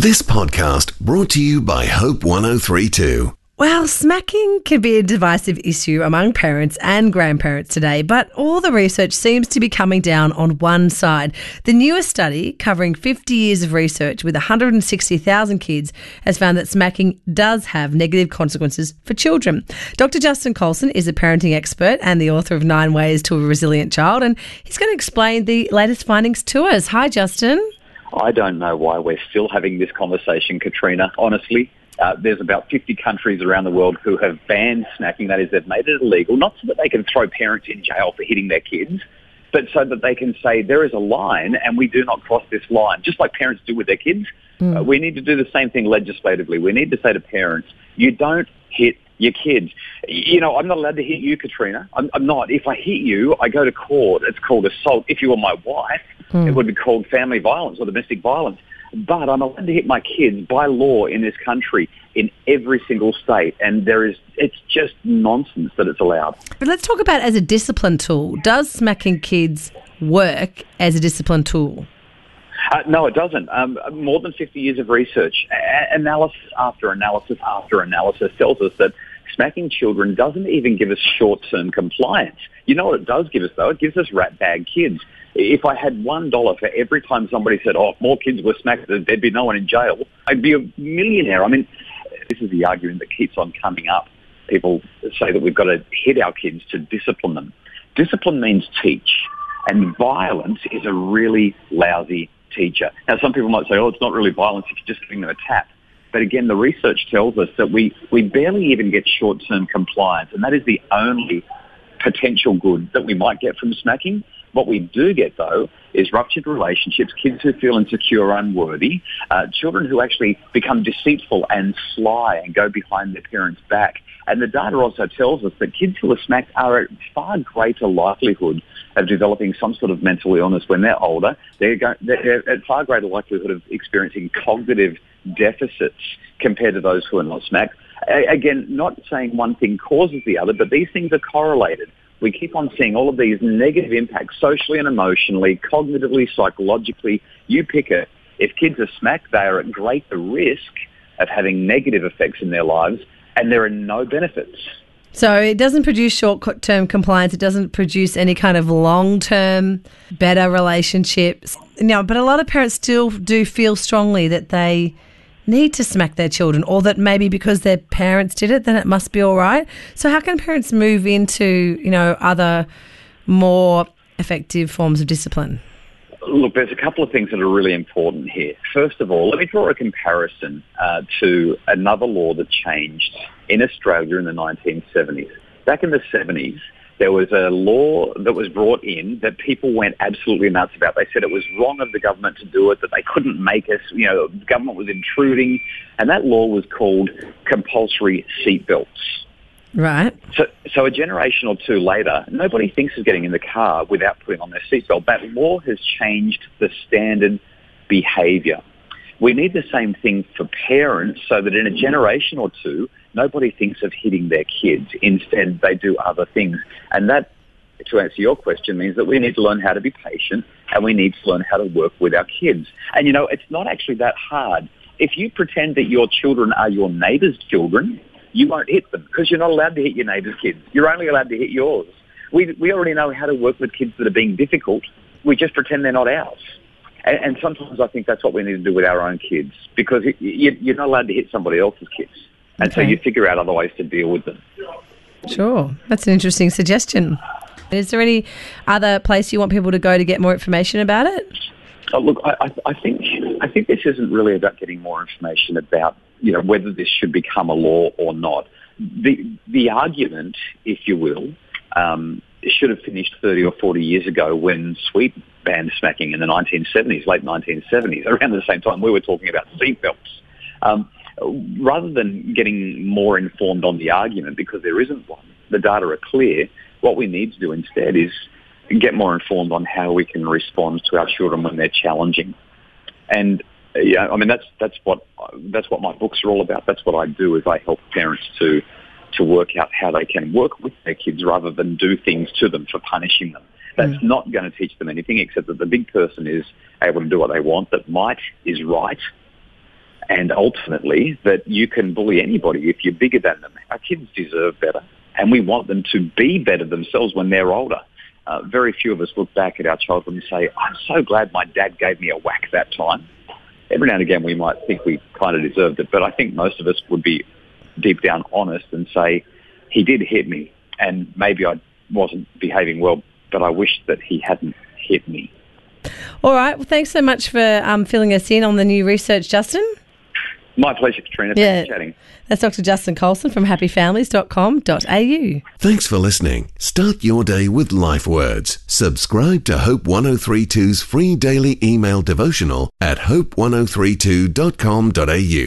This podcast brought to you by Hope 103.2. Well, smacking can be a divisive issue among parents and grandparents today, but all the research seems to be coming down on one side. The newest study, covering 50 years of research with 160,000 kids, has found that smacking does have negative consequences for children. Dr. Justin Colson is a parenting expert and the author of 9 Ways to a Resilient Child, and he's going to explain the latest findings to us. Hi, Justin. I don't know why we're still having this conversation, Katrina, honestly. There's about 50 countries around the world who have banned smacking. That is, they've made it illegal, not so that they can throw parents in jail for hitting their kids, but so that they can say there is a line and we do not cross this line, just like parents do with their kids. We need to do the same thing legislatively. We need to say to parents, you don't hit your kids. You know, I'm not allowed to hit you, Katrina. I'm not. If I hit you, I go to court. It's called assault. If you were my wife, it would be called family violence or domestic violence. But I'm allowed to hit my kids by law in this country in every single state. And it's just nonsense that it's allowed. But let's talk about as a discipline tool. Does smacking kids work as a discipline tool? No, it doesn't. More than 50 years of research, analysis after analysis after analysis tells us that smacking children doesn't even give us short-term compliance. You know what it does give us, though? It gives us rat bag kids. If I had $1 for every time somebody said, oh, if more kids were smacked, there'd be no one in jail, I'd be a millionaire. I mean, this is the argument that keeps on coming up. People say that we've got to hit our kids to discipline them. Discipline means teach, and violence is a really lousy teacher. Now, some people might say, oh, it's not really violence if you're just giving them a tap. But again, the research tells us that we barely even get short-term compliance, and that is the only potential good that we might get from smacking. What we do get, though, is ruptured relationships, kids who feel insecure or unworthy, children who actually become deceitful and sly and go behind their parents' back. And the data also tells us that kids who are smacked are at far greater likelihood of developing some sort of mental illness when they're older. They're at far greater likelihood of experiencing cognitive deficits compared to those who are not smacked. Again, not saying one thing causes the other, but these things are correlated. We keep on seeing all of these negative impacts socially and emotionally, cognitively, psychologically. You pick it. If kids are smacked, they are at greater risk of having negative effects in their lives, and there are no benefits. So it doesn't produce short-term compliance. It doesn't produce any kind of long-term better relationships. No, but a lot of parents still do feel strongly that they need to smack their children, or that maybe because their parents did it, then it must be all right. So how can parents move into, other more effective forms of discipline? Look, there's a couple of things that are really important here. First of all, let me draw a comparison to another law that changed in Australia in the 1970s. Back in the 70s, there was a law that was brought in that people went absolutely nuts about. They said it was wrong of the government to do it, that they couldn't make us, the government was intruding. And that law was called compulsory seatbelts. Right. So a generation or two later, nobody thinks of getting in the car without putting on their seatbelt. That law has changed the standard behaviour. We need the same thing for parents so that in a generation or two, nobody thinks of hitting their kids. Instead, they do other things. And that, to answer your question, means that we need to learn how to be patient and we need to learn how to work with our kids. And, it's not actually that hard. If you pretend that your children are your neighbour's children, you won't hit them because you're not allowed to hit your neighbour's kids. You're only allowed to hit yours. We already know how to work with kids that are being difficult. We just pretend they're not ours. And sometimes I think that's what we need to do with our own kids, because you're not allowed to hit somebody else's kids. And so you figure out other ways to deal with them. Sure. That's an interesting suggestion. Is there any other place you want people to go to get more information about it? Oh, look, I think this isn't really about getting more information about whether this should become a law or not. The argument, if you will, should have finished 30 or 40 years ago when Sweden banned smacking in the 1970s, late 1970s. Around the same time, we were talking about seatbelts. Rather than getting more informed on the argument, because there isn't one, the data are clear, what we need to do instead is get more informed on how we can respond to our children when they're challenging. And that's what my books are all about. That's what I do, is I help parents to work out how they can work with their kids rather than do things to them for punishing them. That's not going to teach them anything, except that the big person is able to do what they want, that might is right, and ultimately that you can bully anybody if you're bigger than them. Our kids deserve better, and we want them to be better themselves when they're older. Very few of us look back at our childhood and say, I'm so glad my dad gave me a whack that time. Every now and again we might think we kind of deserved it, but I think most of us would be deep down honest and say, he did hit me, and maybe I wasn't behaving well, but I wish that he hadn't hit me. All right. Well, thanks so much for filling us in on the new research, Justin. My pleasure, Katrina. Thanks for chatting. That's Dr. Justin Colson from happyfamilies.com.au. Thanks for listening. Start your day with Life Words. Subscribe to Hope 1032's free daily email devotional at hope1032.com.au.